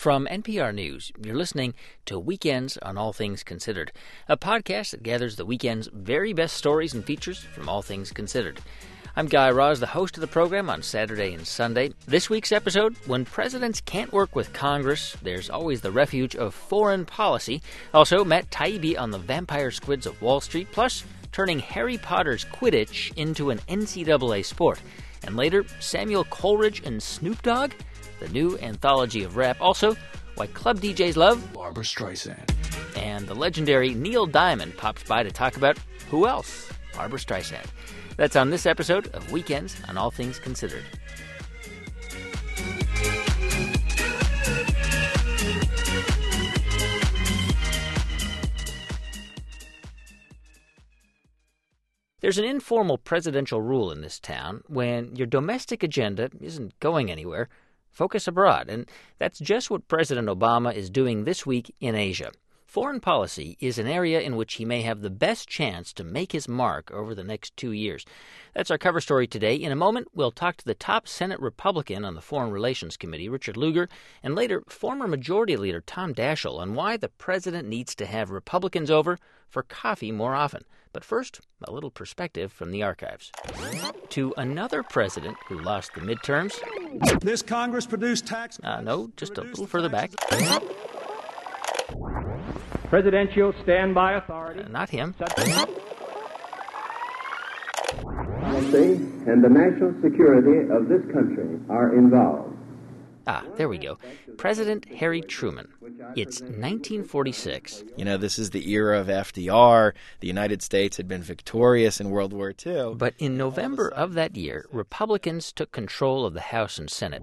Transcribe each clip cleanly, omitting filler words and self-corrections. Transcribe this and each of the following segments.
From NPR News, you're listening to Weekends on All Things Considered, a podcast that gathers the weekend's very best stories and features from All Things Considered. I'm Guy Raz, the host of the program on Saturday and Sunday. This week's episode, when presidents can't work with Congress, there's always the refuge of foreign policy. Also, Matt Taibbi on the vampire squids of Wall Street, plus turning Harry Potter's Quidditch into an NCAA sport. And later, Samuel Coleridge and Snoop Dogg, the new anthology of rap. Also, why club DJs love Barbra Streisand. And the legendary Neil Diamond pops by to talk about who else? Barbra Streisand. That's on this episode of Weekends on All Things Considered. There's an informal presidential rule in this town: when your domestic agenda isn't going anywhere, focus abroad. And that's just what President Obama is doing this week in Asia. Foreign policy is an area in which he may have the best chance to make his mark over the next 2 years. That's our cover story today. In a moment, we'll talk to the top Senate Republican on the Foreign Relations Committee, Richard Lugar, and later, former Majority Leader Tom Daschle, on why the president needs to have Republicans over for coffee more often. But first, a little perspective from the archives. To another president who lost the midterms. This Congress produced tax... No, just a little further back. Presidential standby authority. Not him. Policy and the national security of this country are involved. There we go. President Harry Truman. It's 1946. You know, this is the era of FDR. The United States had been victorious in World War II. But in November of that year, Republicans took control of the House and Senate.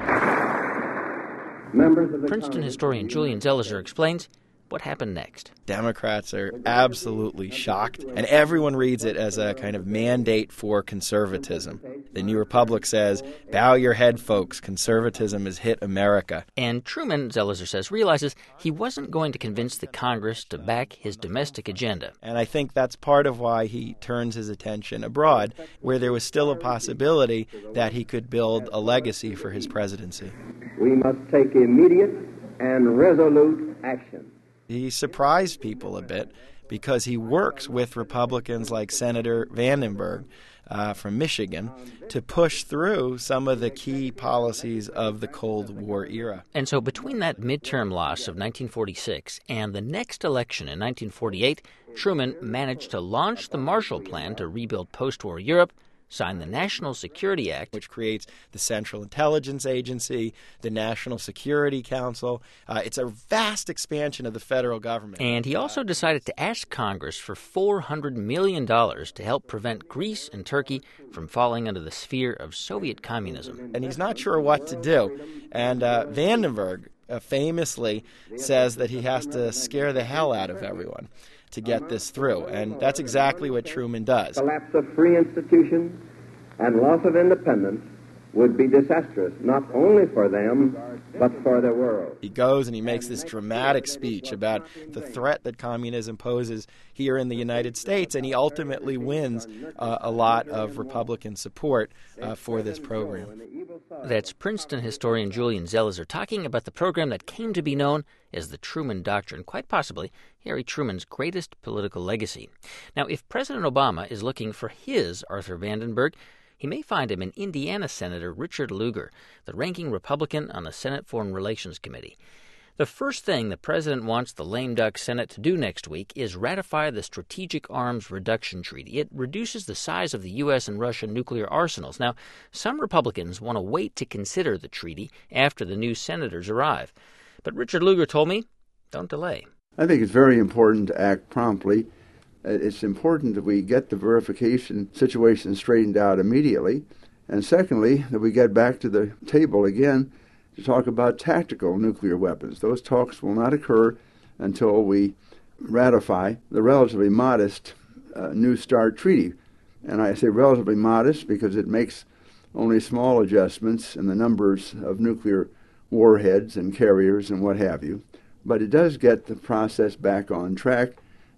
Princeton historian Julian Zelizer explains what happened next. Democrats are absolutely shocked, and everyone reads it as a kind of mandate for conservatism. The New Republic says, bow your head, folks, conservatism has hit America. And Truman, Zelizer says, realizes he wasn't going to convince the Congress to back his domestic agenda. And I think that's part of why he turns his attention abroad, where there was still a possibility that he could build a legacy for his presidency. We must take immediate and resolute action. He surprised people a bit because he works with Republicans like Senator Vandenberg from Michigan to push through some of the key policies of the Cold War era. And so between that midterm loss of 1946 and the next election in 1948, Truman managed to launch the Marshall Plan to rebuild post-war Europe, signed the National Security Act, which creates the Central Intelligence Agency, the National Security Council. It's a vast expansion of the federal government. And he also decided to ask Congress for $400 million to help prevent Greece and Turkey from falling under the sphere of Soviet communism. And he's not sure what to do. And Vandenberg famously says that he has to scare the hell out of everyone to get this through. And that's exactly what Truman does. Collapse of free institutions and loss of independence would be disastrous, not only for them, but for the world. He goes and he makes this dramatic speech about the threat that communism poses here in the United States, and he ultimately wins a lot of Republican support for this program. That's Princeton historian Julian Zelizer talking about the program that came to be known as the Truman Doctrine, quite possibly Harry Truman's greatest political legacy. Now, if President Obama is looking for his Arthur Vandenberg, he may find him in Indiana Senator Richard Lugar, the ranking Republican on the Senate Foreign Relations Committee. The first thing the president wants the lame duck Senate to do next week is ratify the Strategic Arms Reduction Treaty. It reduces the size of the U.S. and Russian nuclear arsenals. Now, some Republicans want to wait to consider the treaty after the new senators arrive. But Richard Lugar told me, don't delay. I think it's very important to act promptly. It's important that we get the verification situation straightened out immediately. And secondly, that we get back to the table again to talk about tactical nuclear weapons. Those talks will not occur until we ratify the relatively modest New START treaty. And I say relatively modest because it makes only small adjustments in the numbers of nuclear warheads and carriers and what have you. But it does get the process back on track,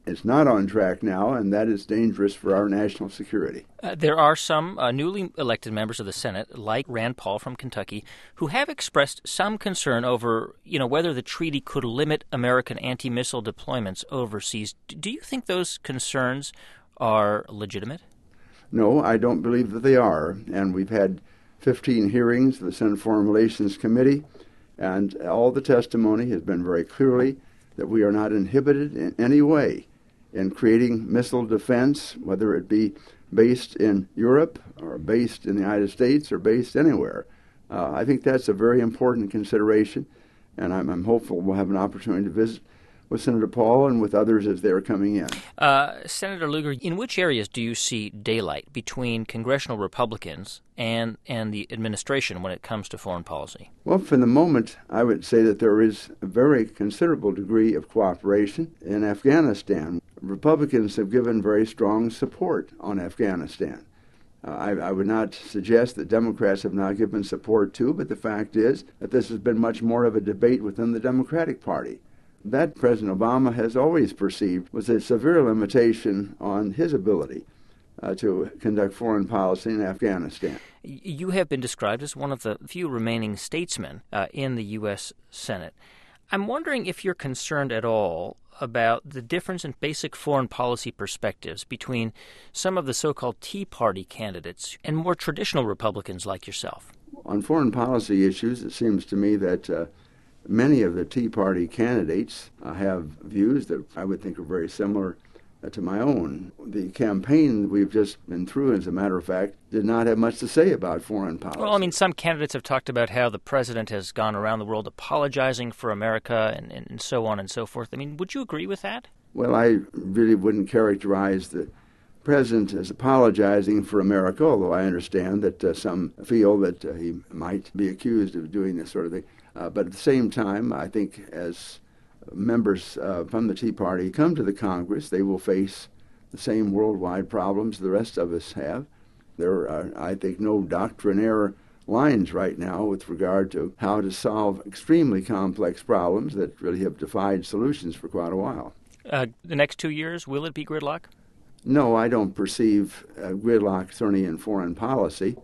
It's not on track now, and that is dangerous for our national security. There are some newly elected members of the Senate, like Rand Paul from Kentucky, who have expressed some concern over, whether the treaty could limit American anti-missile deployments overseas. Do you think those concerns are legitimate? No, I don't believe that they are. And we've had 15 hearings of the Senate Foreign Relations Committee, and all the testimony has been very clearly that we are not inhibited in any way in creating missile defense, whether it be based in Europe or based in the United States or based anywhere. I think that's a very important consideration, and I'm hopeful we'll have an opportunity to visit with Senator Paul and with others as they're coming in. Senator Lugar, in which areas do you see daylight between congressional Republicans and the administration when it comes to foreign policy? Well, for the moment, I would say that there is a very considerable degree of cooperation in Afghanistan. Republicans have given very strong support on Afghanistan. I would not suggest that Democrats have not given support too, but the fact is that this has been much more of a debate within the Democratic Party. That President Obama has always perceived was a severe limitation on his ability to conduct foreign policy in Afghanistan. You have been described as one of the few remaining statesmen in the U.S. Senate. I'm wondering if you're concerned at all about the difference in basic foreign policy perspectives between some of the so-called Tea Party candidates and more traditional Republicans like yourself. On foreign policy issues, it seems to me that many of the Tea Party candidates have views that I would think are very similar to my own. The campaign we've just been through, as a matter of fact, did not have much to say about foreign policy. Well, some candidates have talked about how the president has gone around the world apologizing for America and so on and so forth. Would you agree with that? Well, I really wouldn't characterize the president as apologizing for America, although I understand that some feel that he might be accused of doing this sort of thing. But at the same time, I think as members from the Tea Party come to the Congress, they will face the same worldwide problems the rest of us have. There are, I think, no doctrinaire lines right now with regard to how to solve extremely complex problems that really have defied solutions for quite a while. The next 2 years, will it be gridlock? No, I don't perceive gridlock certainly in foreign policy.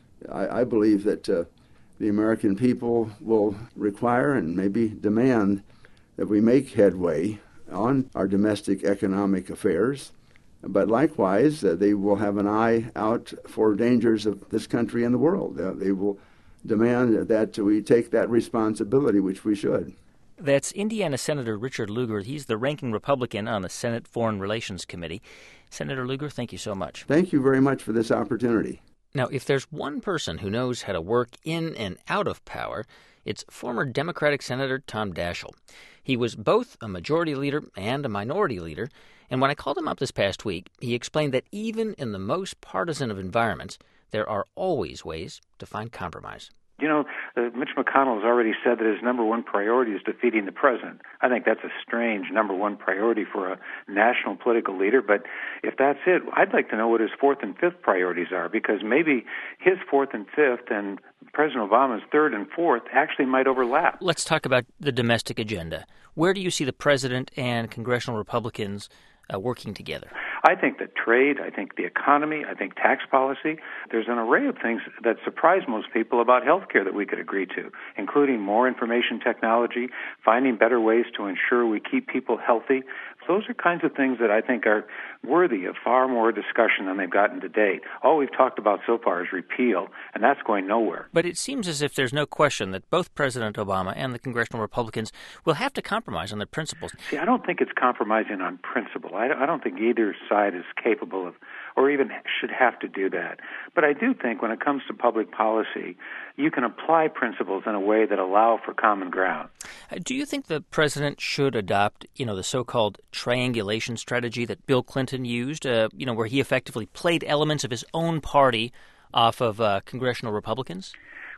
I believe that the American people will require and maybe demand that we make headway on our domestic economic affairs, but likewise they will have an eye out for dangers of this country and the world. They will demand that we take that responsibility, which we should. That's Indiana Senator Richard Lugar. He's the ranking Republican on the Senate Foreign Relations Committee. Senator Lugar, thank you so much. Thank you very much for this opportunity. Now, if there's one person who knows how to work in and out of power, it's former Democratic Senator Tom Daschle. He was both a majority leader and a minority leader, and when I called him up this past week, he explained that even in the most partisan of environments, there are always ways to find compromise. Mitch McConnell has already said that his number one priority is defeating the president. I think that's a strange number one priority for a national political leader, but if that's it, I'd like to know what his fourth and fifth priorities are, because maybe his fourth and fifth and President Obama's third and fourth actually might overlap. Let's talk about the domestic agenda. Where do you see the president and congressional Republicans working together? I think that trade, I think the economy, I think tax policy. There's an array of things that surprise most people about healthcare that we could agree to, including more information technology, finding better ways to ensure we keep people healthy. Those are kinds of things that I think are worthy of far more discussion than they've gotten to date. All we've talked about so far is repeal, and that's going nowhere. But it seems as if there's no question that both President Obama and the congressional Republicans will have to compromise on their principles. See, I don't think it's compromising on principle. I don't think either side is capable of or even should have to do that. But I do think when it comes to public policy, you can apply principles in a way that allow for common ground. Do you think the president should adopt, the so-called triangulation strategy that Bill Clinton used, where he effectively played elements of his own party off of congressional Republicans?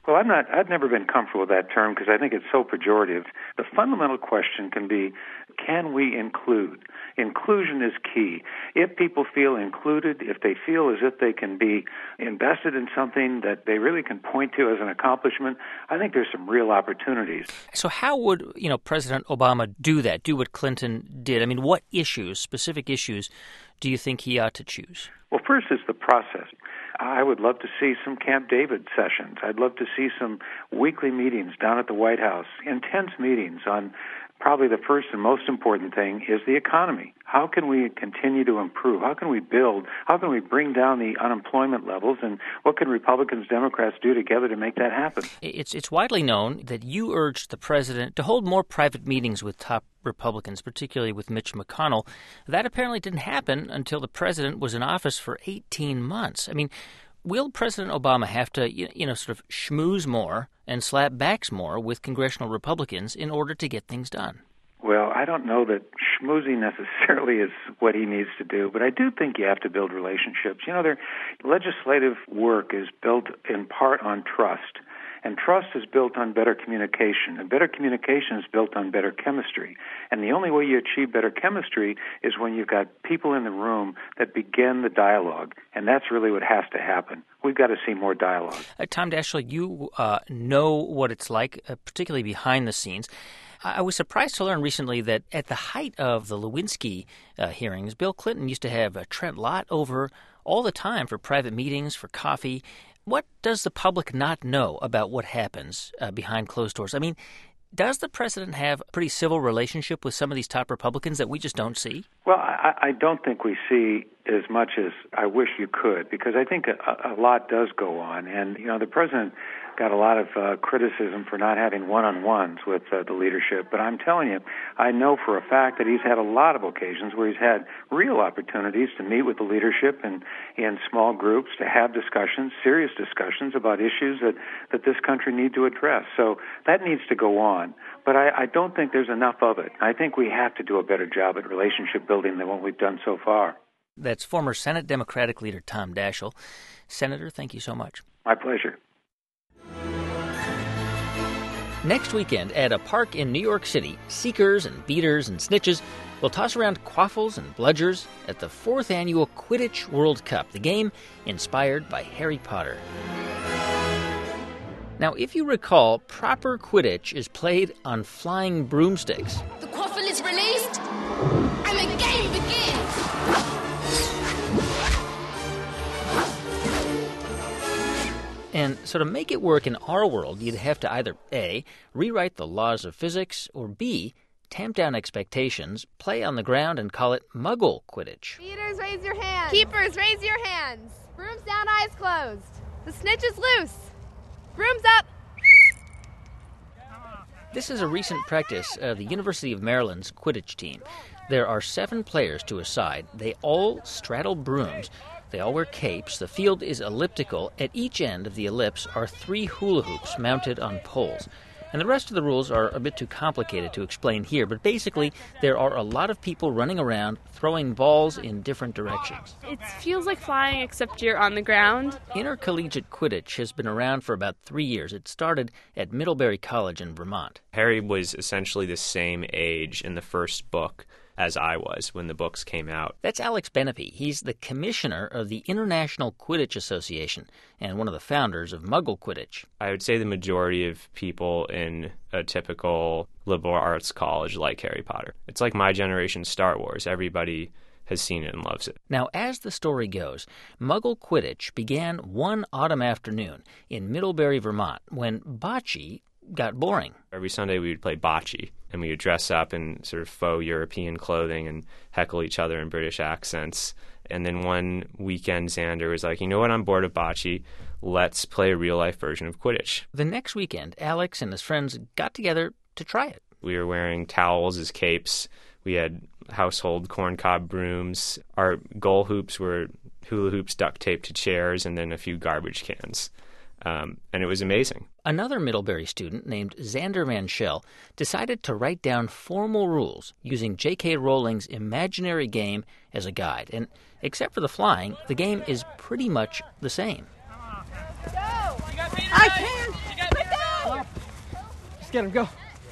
Well, I've never been comfortable with that term because I think it's so pejorative. The fundamental question can be, can we include? Inclusion is key. If people feel included, if they feel as if they can be invested in something that they really can point to as an accomplishment, I think there's some real opportunities. So how would, President Obama do that, do what Clinton did? I mean, what issues, specific issues, do you think he ought to choose? Well, first is the process. I would love to see some Camp David sessions. I'd love to see some weekly meetings down at the White House, intense meetings on probably the first and most important thing is the economy. How can we continue to improve? How can we build? How can we bring down the unemployment levels? And what can Republicans, Democrats do together to make that happen? It's widely known that you urged the president to hold more private meetings with top Republicans, particularly with Mitch McConnell. That apparently didn't happen until the president was in office for 18 months. I mean, will President Obama have to, sort of schmooze more and slap backs more with congressional Republicans in order to get things done? Well, I don't know that schmoozing necessarily is what he needs to do, but I do think you have to build relationships. Their legislative work is built in part on trust, and trust is built on better communication, and better communication is built on better chemistry. And the only way you achieve better chemistry is when you've got people in the room that begin the dialogue, and that's really what has to happen. We've got to see more dialogue. Tom Daschle, you know what it's like, particularly behind the scenes. I was surprised to learn recently that at the height of the Lewinsky hearings, Bill Clinton used to have Trent Lott over all the time for private meetings, for coffee. What does the public not know about what happens behind closed doors? I mean, does the president have a pretty civil relationship with some of these top Republicans that we just don't see? Well, I don't think we see as much as I wish you could, because I think a lot does go on. And, the president got a lot of criticism for not having one-on-ones with the leadership. But I'm telling you, I know for a fact that he's had a lot of occasions where he's had real opportunities to meet with the leadership and in small groups, to have discussions, serious discussions about issues that this country needs to address. So that needs to go on. But I don't think there's enough of it. I think we have to do a better job at relationship building than what we've done so far. That's former Senate Democratic leader Tom Daschle. Senator, thank you so much. My pleasure. Next weekend at a park in New York City, seekers and beaters and snitches will toss around quaffles and bludgers at the 4th annual Quidditch World Cup, the game inspired by Harry Potter. Now, if you recall, proper Quidditch is played on flying broomsticks. The quaffle is released, and the game begins! And so to make it work in our world, you'd have to either A, rewrite the laws of physics, or B, tamp down expectations, play on the ground, and call it Muggle Quidditch. Beaters, raise your hands. Keepers, raise your hands. Brooms down, eyes closed. The snitch is loose. Brooms up. This is a recent practice of the University of Maryland's Quidditch team. There are 7 players to a side. They all straddle brooms. They all wear capes. The field is elliptical. At each end of the ellipse are 3 hula hoops mounted on poles. And the rest of the rules are a bit too complicated to explain here, but basically there are a lot of people running around throwing balls in different directions. It feels like flying, except you're on the ground. Intercollegiate Quidditch has been around for about 3 years. It started at Middlebury College in Vermont. Harry was essentially the same age in the first book as I was when the books came out. That's Alex Benepe. He's the commissioner of the International Quidditch Association and one of the founders of Muggle Quidditch. I would say the majority of people in a typical liberal arts college like Harry Potter. It's like my generation's Star Wars. Everybody has seen it and loves it. Now, as the story goes, Muggle Quidditch began one autumn afternoon in Middlebury, Vermont, when bocce got boring. Every Sunday we would play bocce, and we would dress up in sort of faux European clothing and heckle each other in British accents. And then one weekend, Xander was like, you know what, I'm bored of bocce. Let's play a real-life version of Quidditch. The next weekend, Alex and his friends got together to try it. We were wearing towels as capes. We had household corncob brooms. Our goal hoops were hula hoops duct taped to chairs, and then a few garbage cans. And it was amazing. Another Middlebury student named Xander Manchel decided to write down formal rules using J.K. Rowling's imaginary game as a guide. And except for the flying, the game is pretty much the same. I can! get him, go.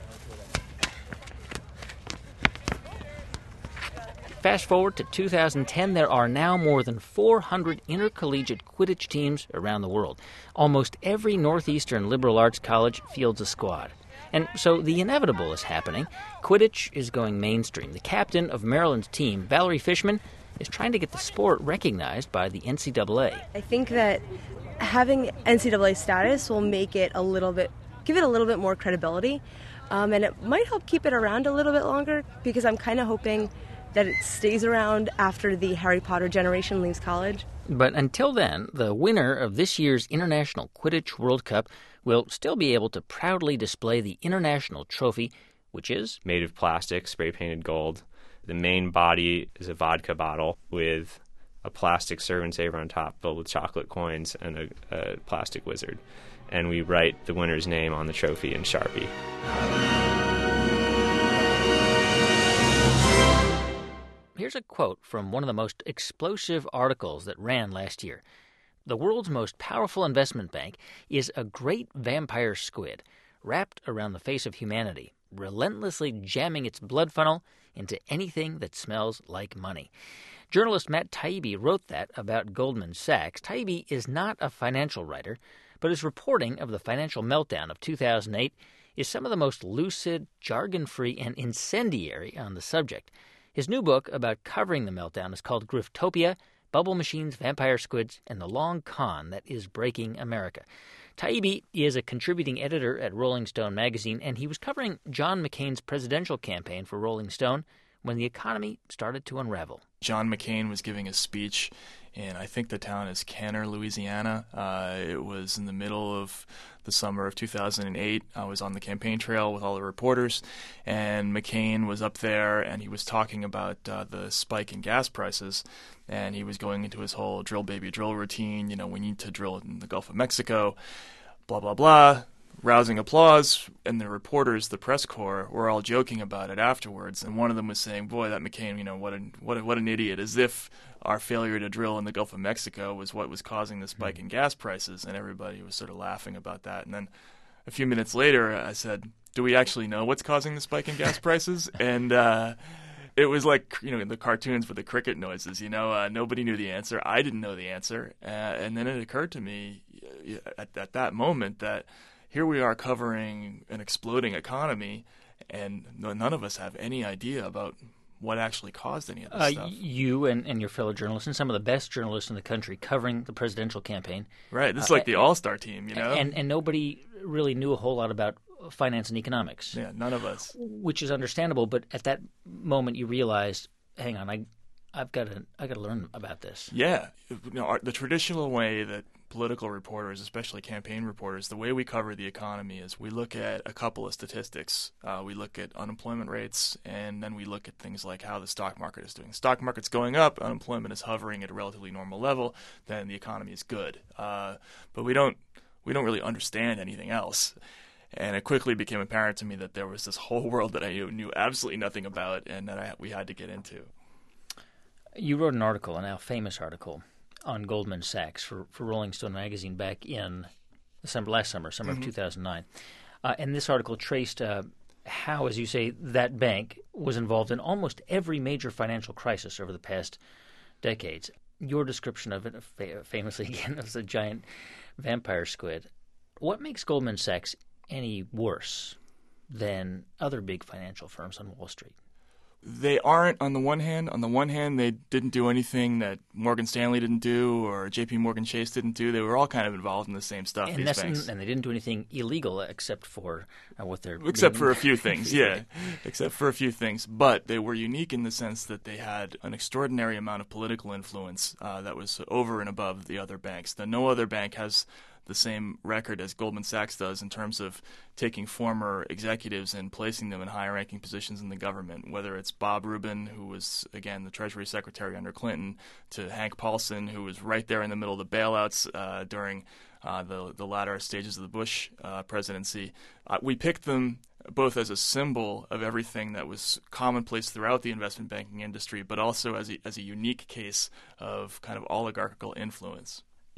Fast forward to 2010, there are now more than 400 intercollegiate Quidditch teams around the world. Almost every Northeastern liberal arts college fields a squad. And so the inevitable is happening. Quidditch is going mainstream. The captain of Maryland's team, Valerie Fishman, is trying to get the sport recognized by the NCAA. I think that having NCAA status will make it give it a little bit more credibility, and it might help keep it around a little bit longer, because I'm kind of hoping that it stays around after the Harry Potter generation leaves college. But until then, the winner of this year's International Quidditch World Cup will still be able to proudly display the international trophy, which is made of plastic, spray-painted gold. The main body is a vodka bottle with a plastic serve saver on top filled with chocolate coins and a plastic wizard. And we write the winner's name on the trophy in Sharpie. Here's a quote from one of the most explosive articles that ran last year. The world's most powerful investment bank is a great vampire squid wrapped around the face of humanity, relentlessly jamming its blood funnel into anything that smells like money. Journalist Matt Taibbi wrote that about Goldman Sachs. Taibbi is not a financial writer, but his reporting of the financial meltdown of 2008 is some of the most lucid, jargon-free, and incendiary on the subject. His new book about covering the meltdown is called Griftopia: Bubble Machines, Vampire Squids, and the Long Con That Is Breaking America. Taibbi is a contributing editor at Rolling Stone magazine, and he was covering John McCain's presidential campaign for Rolling Stone when the economy started to unravel. John McCain was giving a speech in, I think the town is Kenner, Louisiana. It was in the middle of the summer of 2008. I was on the campaign trail with all the reporters, and McCain was up there, and he was talking about the spike in gas prices, and he was going into his whole drill baby drill routine. You know, we need to drill in the Gulf of Mexico, blah, blah, blah. Rousing applause, and the reporters, the press corps, were all joking about it afterwards. And one of them was saying, "Boy, that McCain, you know, what an idiot!" As if our failure to drill in the Gulf of Mexico was what was causing the spike in gas prices. And everybody was sort of laughing about that. And then a few minutes later, I said, "Do we actually know what's causing the spike in gas prices?" And it was like, you know, the cartoons with the cricket noises. You know, nobody knew the answer. I didn't know the answer, and then it occurred to me at that moment that here we are covering an exploding economy, and none of us have any idea about what actually caused any of this stuff. You and your fellow journalists, and some of the best journalists in the country covering the presidential campaign. Right. This is like the all-star team, you know? And nobody really knew a whole lot about finance and economics. Yeah, none of us. Which is understandable, but at that moment you realized, hang on, I've got to learn about this. Yeah. You know, the traditional way that political reporters, especially campaign reporters, the way we cover the economy is we look at a couple of statistics. We look at unemployment rates, and then we look at things like how the stock market is doing. Stock market's going up, unemployment is hovering at a relatively normal level, then the economy is good. But we don't really understand anything else. And it quickly became apparent to me that there was this whole world that I knew absolutely nothing about, and that we had to get into. You wrote an article, a now famous article, on Goldman Sachs for Rolling Stone magazine back in last summer of 2009. And this article traced how, as you say, that bank was involved in almost every major financial crisis over the past decades. Your description of it, famously again, as a giant vampire squid. What makes Goldman Sachs any worse than other big financial firms on Wall Street? They aren't, on the one hand. On the one hand, they didn't do anything that Morgan Stanley didn't do or J.P. Morgan Chase didn't do. They were all kind of involved in the same stuff, these banks. And they didn't do anything illegal except for what they're Except for a few things, yeah. Except for a few things. But they were unique in the sense that they had an extraordinary amount of political influence that was over and above the other banks. Now, no other bank has the same record as Goldman Sachs does in terms of taking former executives and placing them in high-ranking positions in the government, whether it's Bob Rubin, who was, again, the Treasury Secretary under Clinton, to Hank Paulson, who was right there in the middle of the bailouts during the latter stages of the Bush presidency. We picked them both as a symbol of everything that was commonplace throughout the investment banking industry, but also as a unique case of kind of oligarchical influence.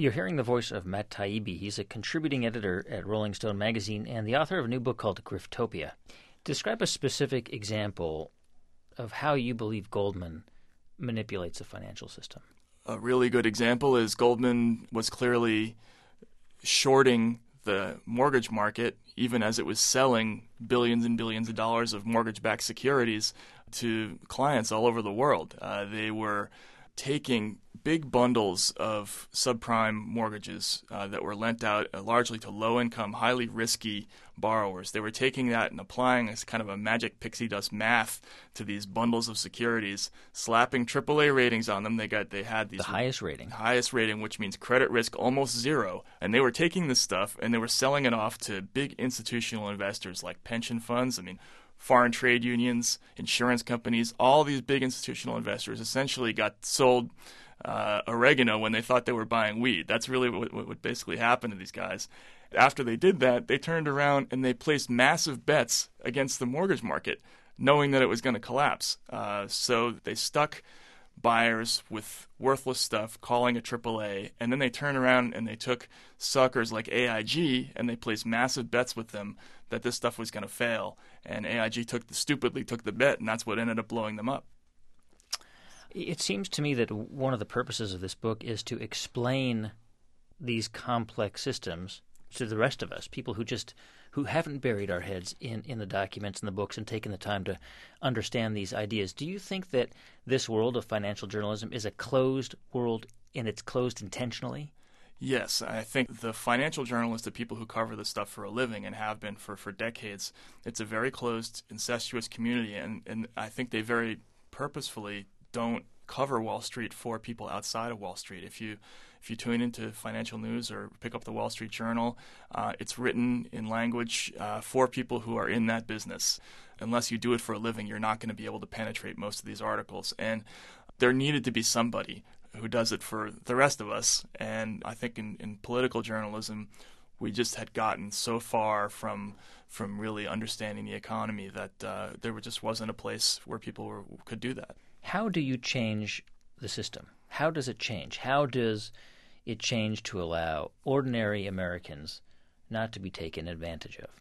You're hearing the voice of Matt Taibbi. He's a contributing editor at Rolling Stone magazine and the author of a new book called Griftopia. Describe a specific example of how you believe Goldman manipulates the financial system. A really good example is Goldman was clearly shorting the mortgage market, even as it was selling billions and billions of dollars of mortgage-backed securities to clients all over the world. They were taking big bundles of subprime mortgages that were lent out largely to low-income, highly risky borrowers. They were taking that and applying as kind of a magic pixie dust math to these bundles of securities, slapping AAA ratings on them. They had these the highest rating, which means credit risk almost zero. And they were taking this stuff and they were selling it off to big institutional investors like pension funds. Foreign trade unions, insurance companies, all these big institutional investors essentially got sold oregano when they thought they were buying weed. That's really what basically happened to these guys. After they did that, they turned around and they placed massive bets against the mortgage market, knowing that it was going to collapse. So they stuck buyers with worthless stuff, calling it AAA, and then they turned around and they took suckers like AIG and they placed massive bets with them that this stuff was going to fail. And AIG stupidly took the bet, and that's what ended up blowing them up. It seems to me that one of the purposes of this book is to explain these complex systems to the rest of us, people who haven't buried our heads in the documents and the books and taken the time to understand these ideas. Do you think that this world of financial journalism is a closed world and it's closed intentionally? Yes, I think the financial journalists, the people who cover this stuff for a living and have been for decades, it's a very closed, incestuous community, and I think they very purposefully don't cover Wall Street for people outside of Wall Street. If you tune into financial news or pick up the Wall Street Journal, it's written in language for people who are in that business. Unless you do it for a living, you're not going to be able to penetrate most of these articles. And there needed to be somebody who does it for the rest of us. And I think in political journalism, we just had gotten so far from really understanding the economy that there just wasn't a place where people could do that. How do you change the system? How does it change? How does it change to allow ordinary Americans not to be taken advantage of?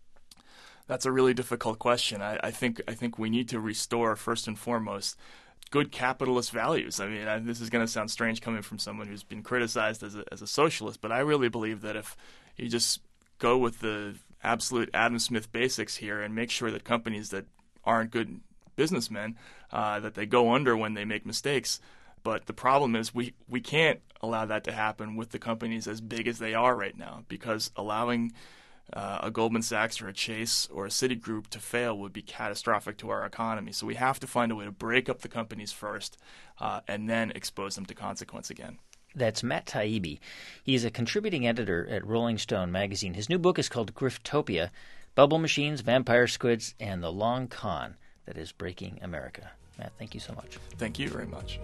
That's a really difficult question. I think we need to restore, first and foremost, good capitalist values. This is going to sound strange coming from someone who's been criticized as a socialist, but I really believe that if you just go with the absolute Adam Smith basics here and make sure that companies that aren't good businessmen, that they go under when they make mistakes. But the problem is we can't allow that to happen with the companies as big as they are right now, because allowing a Goldman Sachs or a Chase or a Citigroup to fail would be catastrophic to our economy. So we have to find a way to break up the companies first and then expose them to consequence again. That's Matt Taibbi. He's a contributing editor at Rolling Stone magazine. His new book is called Griftopia, Bubble Machines, Vampire Squids, and the Long Con that is breaking America. Matt, thank you so much. Thank you very much.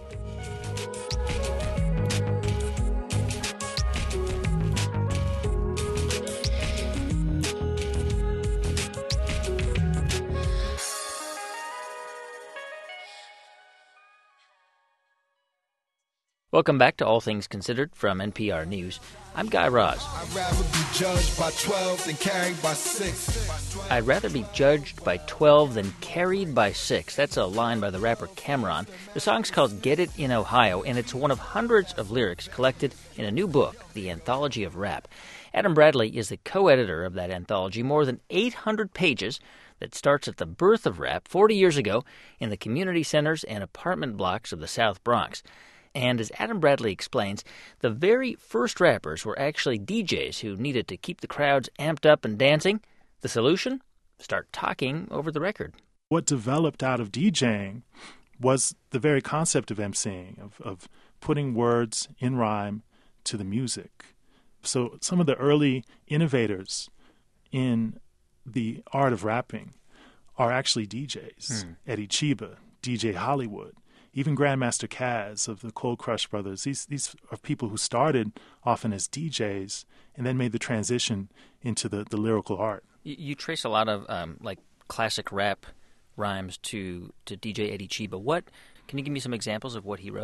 Welcome back to All Things Considered from NPR News. I'm Guy Raz. I'd rather be judged by 12 than carried by 6. I'd rather be judged by 12 than carried by 6. That's a line by the rapper Cameron. The song's called Get It in Ohio, and it's one of hundreds of lyrics collected in a new book, The Anthology of Rap. Adam Bradley is the co-editor of that anthology, more than 800 pages that starts at the birth of rap 40 years ago in the community centers and apartment blocks of the South Bronx. And as Adam Bradley explains, the very first rappers were actually DJs who needed to keep the crowds amped up and dancing. The solution? Start talking over the record. What developed out of DJing was the very concept of emceeing, of putting words in rhyme to the music. So some of the early innovators in the art of rapping are actually DJs. Eddie Chiba, DJ Hollywood, even Grandmaster Caz of the Cold Crush Brothers. These are people who started often as DJs and then made the transition into the lyrical art. You trace a lot of classic rap rhymes to DJ Eddie Chiba. Can you give me some examples of what he wrote?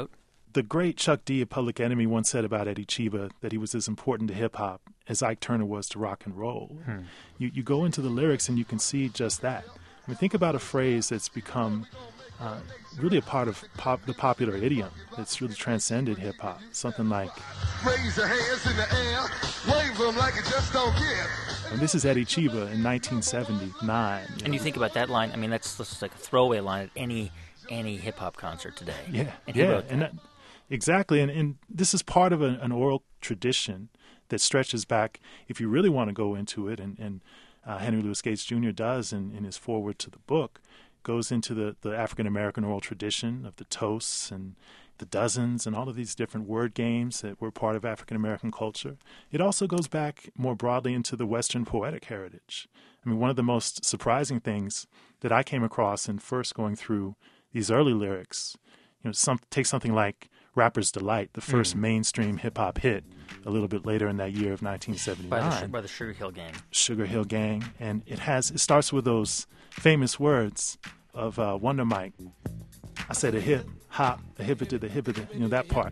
The great Chuck D of Public Enemy once said about Eddie Chiba that he was as important to hip-hop as Ike Turner was to rock and roll. You go into the lyrics and you can see just that. I mean, think about a phrase that's become really a part of the popular idiom that's really transcended hip-hop. Something like, raise your hands in the air, wave them like you just don't care. And this is Eddie Chiba in 1979. And you think about that line, I mean, that's just like a throwaway line at any hip-hop concert today. Yeah, and he wrote that. And exactly. And this is part of an oral tradition that stretches back, if you really want to go into it, and Henry Louis Gates Jr. does in his foreword to the book, goes into the African-American oral tradition of the toasts and the dozens and all of these different word games that were part of African-American culture. It also goes back more broadly into the Western poetic heritage. I mean, one of the most surprising things that I came across in first going through these early lyrics, take something like Rapper's Delight, the first mainstream hip-hop hit, a little bit later in that year of 1979. By the Sugar Hill Gang. Sugar Hill Gang. And it starts with those famous words of Wonder Mike. I said a hip, hop, a hippity, the hippity, that part.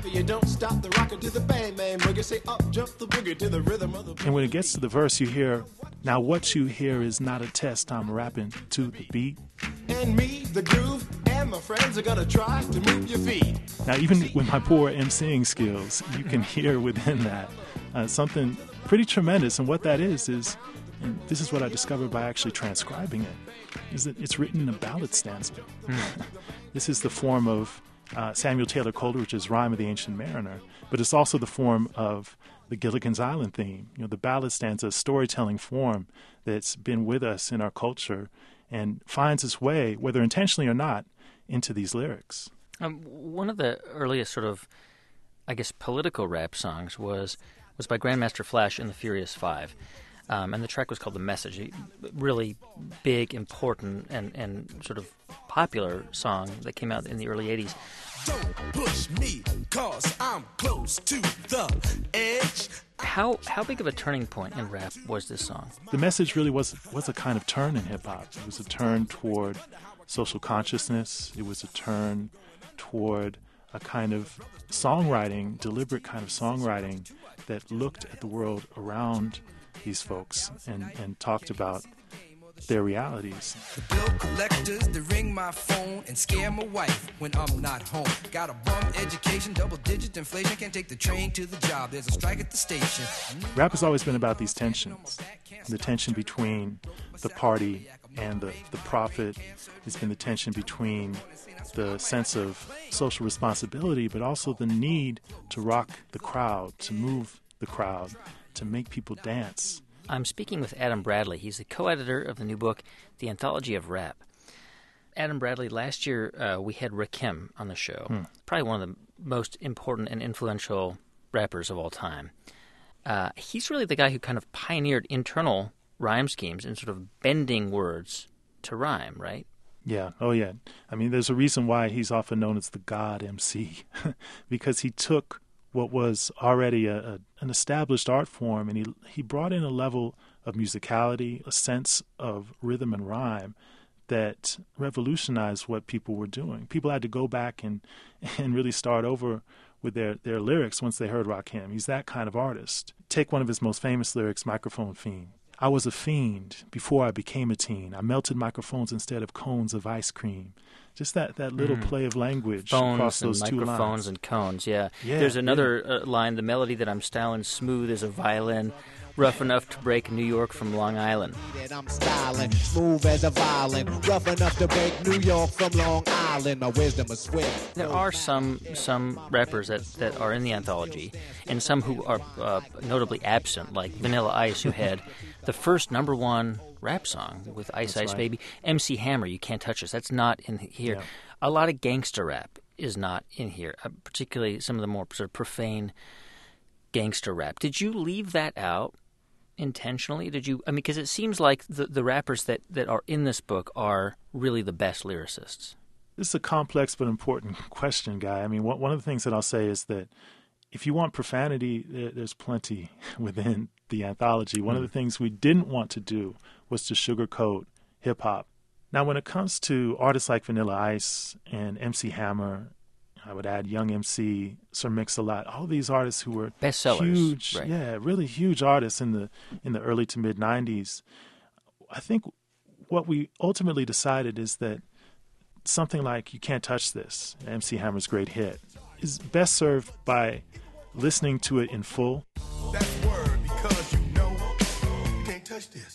And when it gets to the verse, you hear, now what you hear is not a test, I'm rapping to the beat. And me, the groove, and my friends are gonna try to move your feet. Now, even with my poor emceeing skills, you can hear within that something pretty tremendous. And what that is, and this is what I discovered by actually transcribing it, is that it's written in a ballad stanza. This is the form of Samuel Taylor Coleridge's Rhyme of the Ancient Mariner, but it's also the form of the Gilligan's Island theme. The ballad stanza, a storytelling form that's been with us in our culture and finds its way, whether intentionally or not, into these lyrics. One of the earliest sort of, I guess, political rap songs was by Grandmaster Flash and the Furious Five. And the track was called The Message, a really big, important, and sort of popular song that came out in the early 80s. Don't push me, 'cause I'm close to the edge. How big of a turning point in rap was this song? The Message really was a kind of turn in hip-hop. It was a turn toward social consciousness. It was a turn toward a kind of songwriting, deliberate kind of songwriting that looked at the world around these folks and talked about their realities. Bill collectors, they ring my phone and scare my wife when I'm not home. Got a bum education, double-digit inflation, can't take the train to the job, there's a strike at the station. Rap has always been about these tensions, the tension between the party and the profit. It's been the tension between the sense of social responsibility, but also the need to rock the crowd, to move the crowd, to make people dance. I'm speaking with Adam Bradley. He's the co-editor of the new book, The Anthology of Rap. Adam Bradley, last year we had Rakim on the show, probably one of the most important and influential rappers of all time. He's really the guy who kind of pioneered internal rhyme schemes and sort of bending words to rhyme, right? Yeah. Oh, yeah. I mean, there's a reason why he's often known as the God MC, because he took what was already an established art form, and he brought in a level of musicality, a sense of rhythm and rhyme that revolutionized what people were doing. People had to go back and really start over with their lyrics once they heard Rakim. He's that kind of artist. Take one of his most famous lyrics, Microphone Fiend. I was a fiend before I became a teen. I melted microphones instead of cones of ice cream. Just that little play of language across those two lines. Microphones and cones, yeah. There's another line, the melody that I'm styling smooth as a violin, rough enough to break New York from Long Island. I'm styling smooth as a violin, rough enough to break New York from Long Island. My wisdom is swift. There are some rappers that are in the anthology, and some who are notably absent, like Vanilla Ice, who had the first #1 rap song with Ice Ice Baby. MC Hammer, You Can't Touch Us. That's not in here. Yeah. A lot of gangster rap is not in here, particularly some of the more sort of profane gangster rap. Did you leave that out intentionally? Did you? I mean, because it seems like the rappers that are in this book are really the best lyricists. This is a complex but important question, Guy. I mean, one of the things that I'll say is that if you want profanity, there's plenty within the anthology. One of the things we didn't want to do was to sugarcoat hip-hop. Now, when it comes to artists like Vanilla Ice and MC Hammer, I would add Young MC, Sir Mix-a-Lot, all these artists who were bestsellers, huge, right. Yeah, really huge artists in the early to mid 90s. I think what we ultimately decided is that something like You Can't Touch This, MC Hammer's great hit, is best served by listening to it in full. That's word, because you know you can't touch this.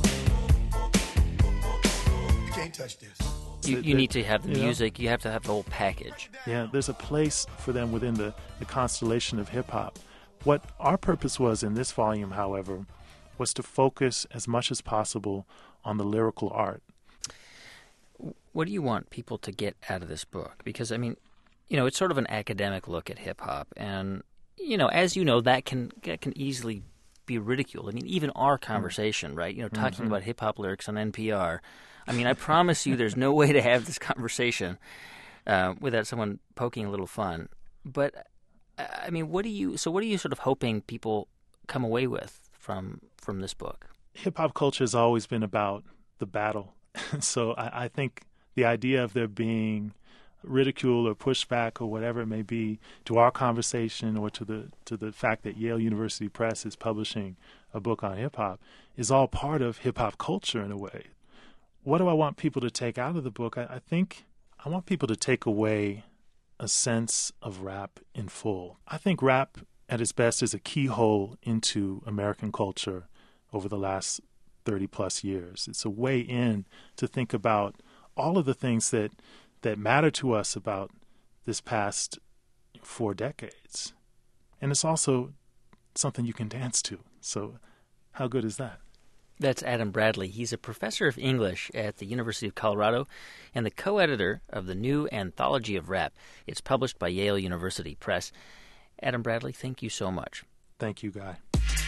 You can't touch this. You need to have the music. You have to have the whole package. Yeah, there's a place for them within the constellation of hip-hop. What our purpose was in this volume, however, was to focus as much as possible on the lyrical art. What do you want people to get out of this book? Because, I mean, it's sort of an academic look at hip-hop. And, as you know, that can easily be ridiculed. I mean, even our conversation, right? Talking about hip-hop lyrics on NPR. I mean, I promise you there's no way to have this conversation without someone poking a little fun. But, I mean, what are you sort of hoping people come away with from this book? Hip-hop culture has always been about the battle. So I think the idea of there being ridicule or pushback or whatever it may be to our conversation or to the fact that Yale University Press is publishing a book on hip-hop is all part of hip-hop culture in a way. What do I want people to take out of the book? I think I want people to take away a sense of rap in full. I think rap at its best is a keyhole into American culture over the last 30-plus years. It's a way in to think about all of the things that matter to us about this past 4 decades. And it's also something you can dance to. So how good is that? That's Adam Bradley. He's a professor of English at the University of Colorado and the co-editor of the new Anthology of Rap. It's published by Yale University Press. Adam Bradley, thank you so much. Thank you, Guy.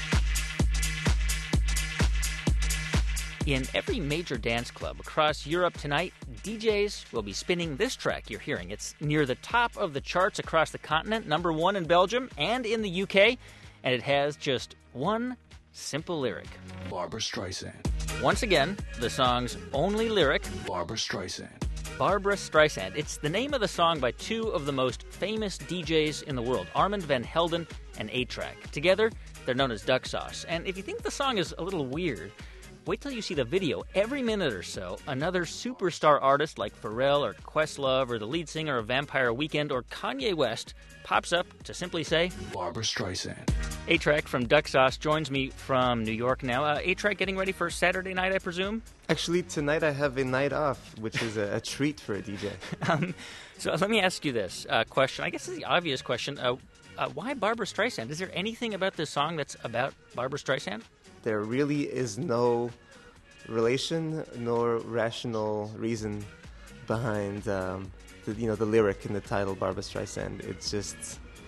In every major dance club across Europe tonight, DJs will be spinning this track you're hearing. It's near the top of the charts across the continent, #1 in Belgium and in the UK, and it has just one simple lyric. Barbra Streisand. Once again, the song's only lyric. Barbra Streisand. Barbra Streisand. It's the name of the song by 2 of the most famous DJs in the world, Armand van Helden and A-Trak. Together, they're known as Duck Sauce. And if you think the song is a little weird, wait till you see the video. Every minute or so, another superstar artist like Pharrell or Questlove or the lead singer of Vampire Weekend or Kanye West pops up to simply say, Barbra Streisand. A-Trak from Duck Sauce joins me from New York now. A-Trak getting ready for Saturday night, I presume? Actually, tonight I have a night off, which is a treat for a DJ. So let me ask you this question. I guess it's the obvious question. Why Barbra Streisand? Is there anything about this song that's about Barbra Streisand? There really is no relation nor rational reason behind the lyric in the title Barbra Streisand. It's just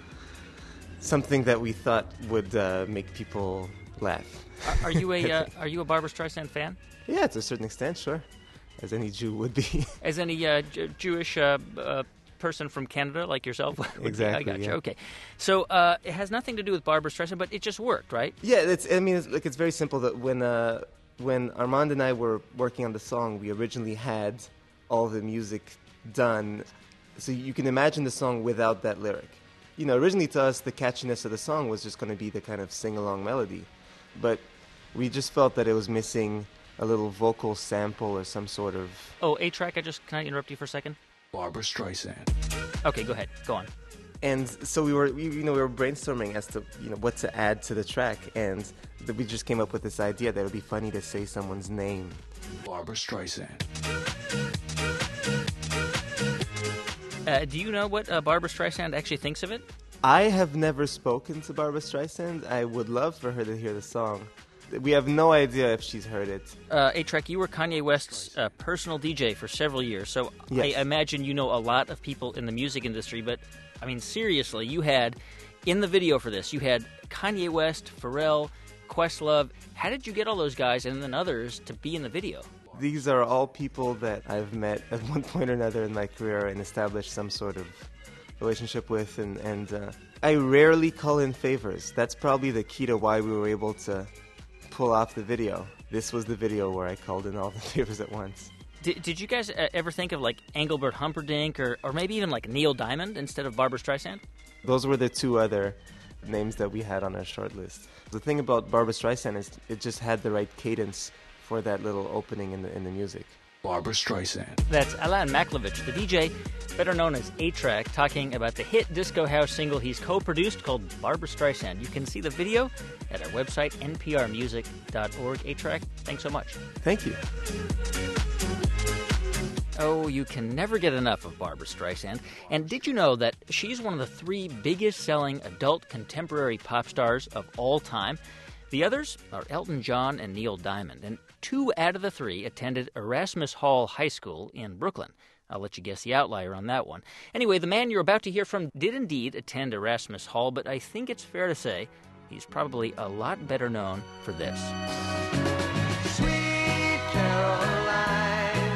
something that we thought would make people laugh. Are you a Barbra Streisand fan? Yeah, to a certain extent, sure, as any Jew would be. As any Jewish person from Canada like yourself? Exactly. I got you. Yeah. Okay, so it has nothing to do with Barbra Streisand, but it just worked, right? Yeah, it's very simple. That when Armand and I were working on the song, we originally had all the music done, so you can imagine the song without that lyric. Originally to us, the catchiness of the song was just going to be the kind of sing-along melody, but we just felt that it was missing a little vocal sample or some sort of... Oh, A-Trak, can I interrupt you for a second? Barbra Streisand. Okay, go ahead. Go on. And so we were brainstorming as to what to add to the track, and we just came up with this idea that it would be funny to say someone's name. Barbra Streisand. Do you know what Barbra Streisand actually thinks of it? I have never spoken to Barbra Streisand. I would love for her to hear the song. We have no idea if she's heard it. A-Trak, you were Kanye West's personal DJ for several years, so yes. I imagine you know a lot of people in the music industry, but, I mean, seriously, you had, in the video for this, you had Kanye West, Pharrell, Questlove. How did you get all those guys and then others to be in the video? These are all people that I've met at one point or another in my career and established some sort of relationship with, and I rarely call in favors. That's probably the key to why we were able to pull off the video. This was the video where I called in all the favors at once. Did you guys ever think of like Engelbert Humperdinck or maybe even like Neil Diamond instead of Barbra Streisand? Those were the two other names that we had on our short list. The thing about Barbra Streisand is it just had the right cadence for that little opening in the music. Barbra Streisand. That's Alan Maklovich, the DJ, better known as A-Track, talking about the hit disco house single he's co-produced called Barbra Streisand. You can see the video at our website, nprmusic.org. A-Track, thanks so much. Thank you. Oh, you can never get enough of Barbra Streisand. And did you know that she's one of the 3 biggest-selling adult contemporary pop stars of all time? The others are Elton John and Neil Diamond, and 2 out of the 3 attended Erasmus Hall High School in Brooklyn. I'll let you guess the outlier on that one. Anyway, the man you're about to hear from did indeed attend Erasmus Hall, but I think it's fair to say he's probably a lot better known for this. Sweet Caroline,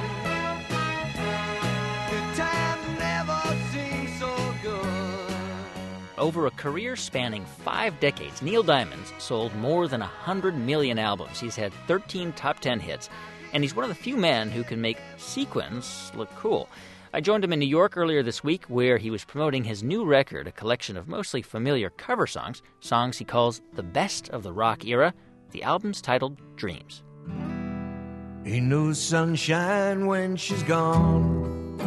the time never seems so good. Over a career spanning 5 decades, Neil Diamond's sold more than 100 million albums. He's had 13 top 10 hits, and he's one of the few men who can make sequins look cool. I joined him in New York earlier this week where he was promoting his new record, a collection of mostly familiar cover songs he calls the best of the rock era. The album's titled Dreams. Ain't no sunshine when she's gone.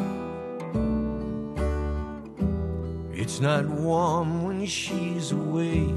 It's not warm when she's away.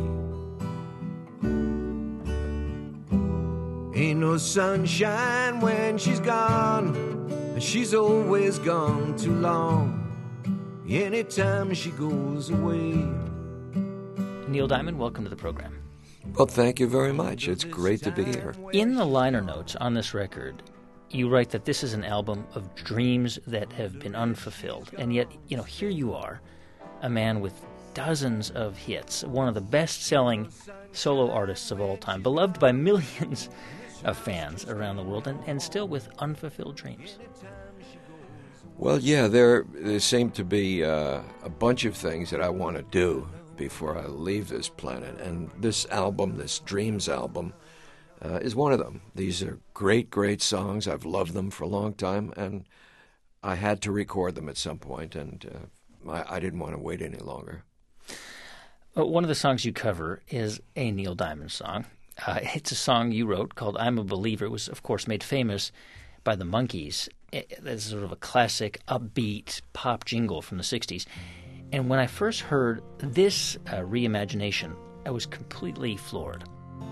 Ain't no sunshine when she's gone, and she's always gone too long. Anytime she goes away. Neil Diamond, welcome to the program. Well, thank you very much. It's great to be here. In the liner notes on this record, you write that this is an album of dreams that have been unfulfilled. And yet, here you are, a man with dozens of hits, one of the best-selling solo artists of all time, beloved by millions of fans around the world, and still with unfulfilled dreams. Well, yeah, there seem to be a bunch of things that I want to do before I leave this planet, and this album, this Dreams album, is one of them. These are great, great songs. I've loved them for a long time, and I had to record them at some point, and I didn't want to wait any longer. One of the songs you cover is a Neil Diamond song. It's a song you wrote called I'm a Believer. It was, of course, made famous by the Monkees. It's sort of a classic, upbeat pop jingle from the 60s. And when I first heard this reimagination, I was completely floored.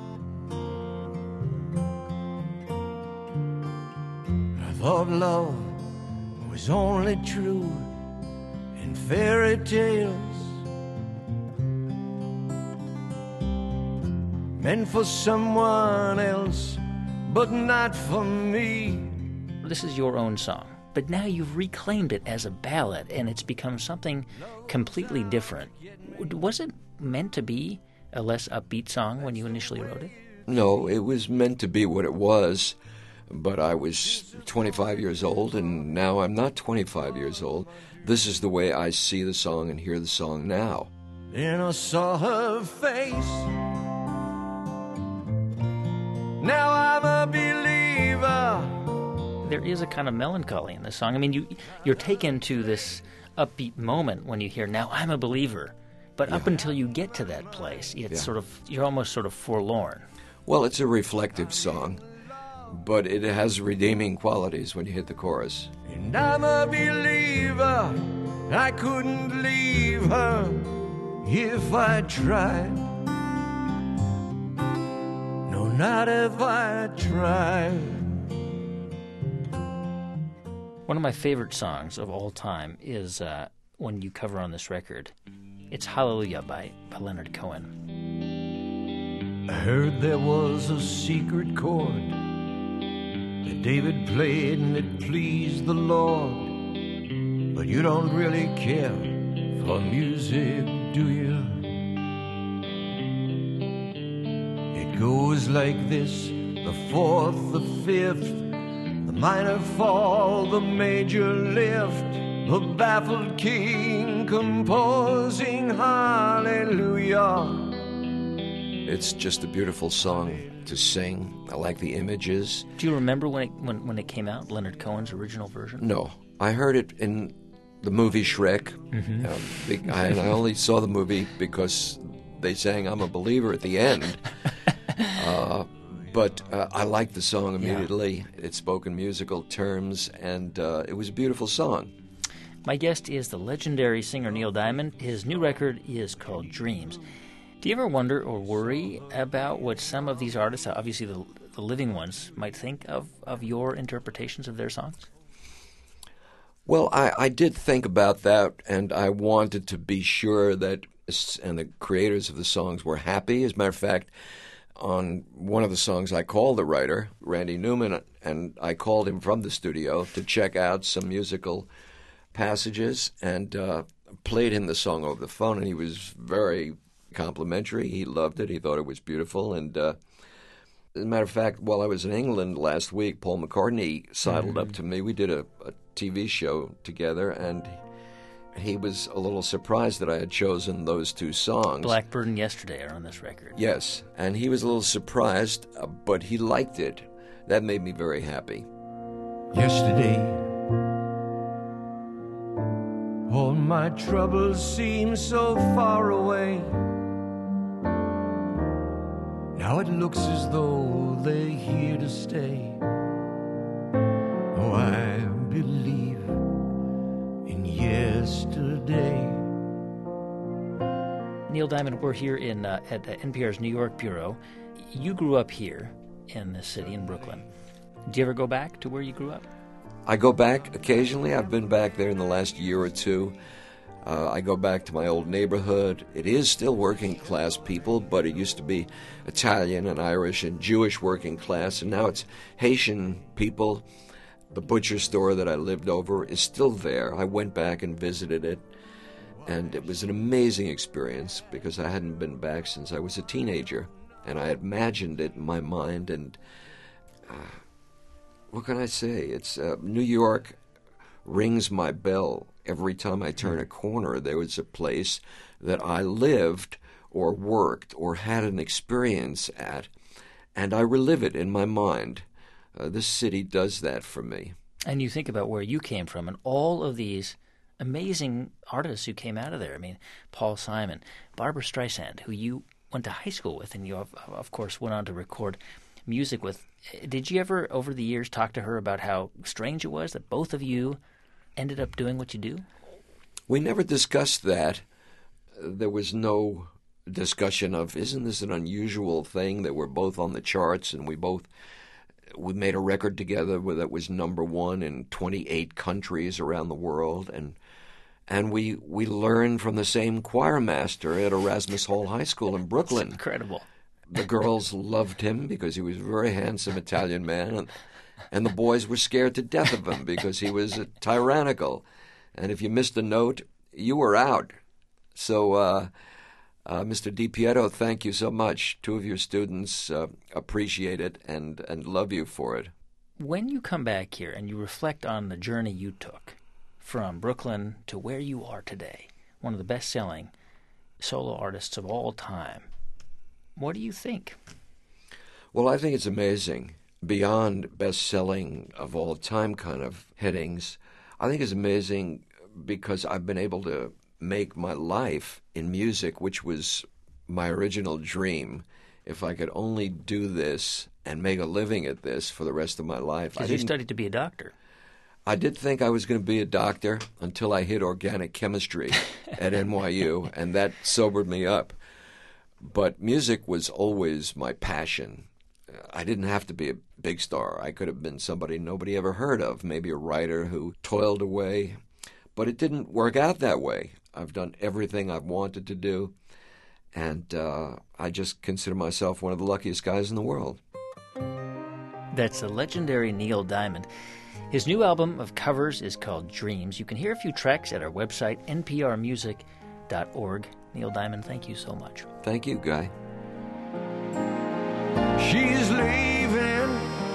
I thought love was only true in fairy tales, meant for someone else, but not for me. This is your own song, but now you've reclaimed it as a ballad, and it's become something completely different. Was it meant to be a less upbeat song when you initially wrote it? No, it was meant to be what it was, but I was 25 years old, and now I'm not 25 years old. This is the way I see the song and hear the song now. Then I saw her face. Now I'm a believer. There is a kind of melancholy in this song. I mean, you're taken to this upbeat moment when you hear, now I'm a believer. But up until you get to that place, it's you're almost sort of forlorn. Well, it's a reflective song, but it has redeeming qualities when you hit the chorus. And I'm a believer. I couldn't leave her if I tried. No, not if I tried. One of my favorite songs of all time is one you cover on this record. It's Hallelujah by Leonard Cohen. I heard there was a secret chord that David played and it pleased the Lord. But you don't really care for music, do you? It goes like this, the fourth, the fifth, the minor fall, the major lift, the baffled king composing hallelujah. It's just a beautiful song to sing. I like the images. Do you remember when it came out, Leonard Cohen's original version? No. I heard it in the movie Shrek. Mm-hmm. And I only saw the movie because they sang I'm a Believer at the end. But I liked the song immediately. Yeah. It spoke in musical terms, and it was a beautiful song. My guest is the legendary singer Neil Diamond. His new record is called Dreams. Do you ever wonder or worry about what some of these artists, obviously the living ones, might think of your interpretations of their songs? Well, I did think about that, and I wanted to be sure that and the creators of the songs were happy. As a matter of fact, on one of the songs, I called the writer, Randy Newman, and I called him from the studio to check out some musical passages and played him the song over the phone, and he was very complimentary. He loved it. He thought it was beautiful. And as a matter of fact, while I was in England last week, Paul McCartney sidled up to me. We did a TV show together, and he was a little surprised that I had chosen those two songs. Blackbird and Yesterday are on this record. Yes, and he was a little surprised, but he liked it. That made me very happy. Yesterday, all my troubles seem so far away. Now it looks as though they're here to stay. Oh, I believe in yesterday. Neil Diamond, we're here at NPR's New York Bureau. You grew up here in this city, in Brooklyn. Do you ever go back to where you grew up? I go back occasionally. I've been back there in the last year or two. I go back to my old neighborhood. It is still working class people, but it used to be Italian and Irish and Jewish working class, and now it's Haitian people. The butcher store that I lived over is still there. I went back and visited it, and it was an amazing experience because I hadn't been back since I was a teenager, and I had imagined it in my mind, and what can I say? It's New York rings my bell every time I turn a corner. There was a place that I lived or worked or had an experience at, and I relive it in my mind. This city does that for me. And you think about where you came from and all of these amazing artists who came out of there. I mean, Paul Simon, Barbra Streisand, who you went to high school with and you, of course, went on to record music with. Did you ever, over the years, talk to her about how strange it was that both of you ended up doing what you do? We never discussed that. There was no discussion of, isn't this an unusual thing that we're both on the charts and we made a record together that was number one in 28 countries around the world, and we learned from the same choir master at Erasmus Hall High School in Brooklyn. That's incredible. The girls loved him because he was a very handsome Italian man, and the boys were scared to death of him because he was tyrannical. And if you missed a note, you were out. So, Mr. DiPietro, thank you so much. Two of your students appreciate it and love you for it. When you come back here and you reflect on the journey you took from Brooklyn to where you are today, one of the best-selling solo artists of all time, what do you think? Well, I think it's amazing. Beyond best-selling of all time kind of headings, I think it's amazing because I've been able to make my life in music, which was my original dream. If I could only do this and make a living at this for the rest of my life. Because you studied to be a doctor. I did think I was going to be a doctor until I hit organic chemistry at NYU, and that sobered me up. But music was always my passion. I didn't have to be a big star. I could have been somebody nobody ever heard of, maybe a writer who toiled away. But it didn't work out that way. I've done everything I've wanted to do, and I just consider myself one of the luckiest guys in the world. That's the legendary Neil Diamond. His new album of covers is called Dreams. You can hear a few tracks at our website, nprmusic.org. Neil Diamond, thank you so much. Thank you, Guy. She's leaving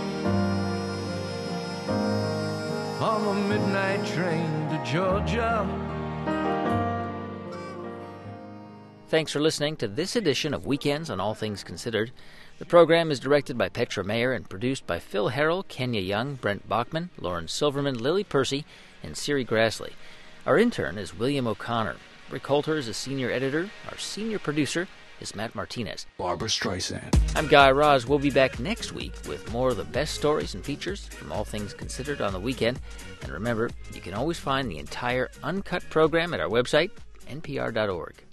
on the midnight train to Georgia. Thanks for listening to this edition of Weekends on All Things Considered. The program is directed by Petra Mayer and produced by Phil Harrell, Kenya Young, Brent Bachman, Lauren Silverman, Lily Percy, and Siri Grassley. Our intern is William O'Connor. Rick Holter is a senior editor. Our senior producer is Matt Martinez. Barbara Streisand. I'm Guy Raz. We'll be back next week with more of the best stories and features from All Things Considered on the weekend. And remember, you can always find the entire uncut program at our website, npr.org.